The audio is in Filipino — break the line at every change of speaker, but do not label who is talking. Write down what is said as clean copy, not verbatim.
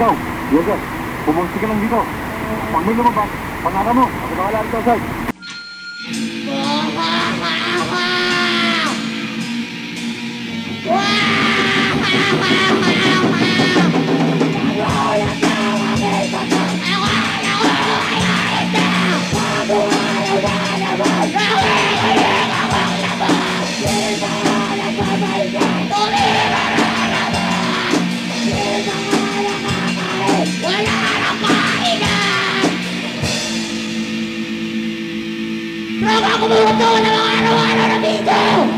ikaw, Diego, pumunti ka lang dito. Pag may lumabas, panara mo. Ako na wala rito, Sarge.
Tropa, kumuha to ng mga araw-araw na dito!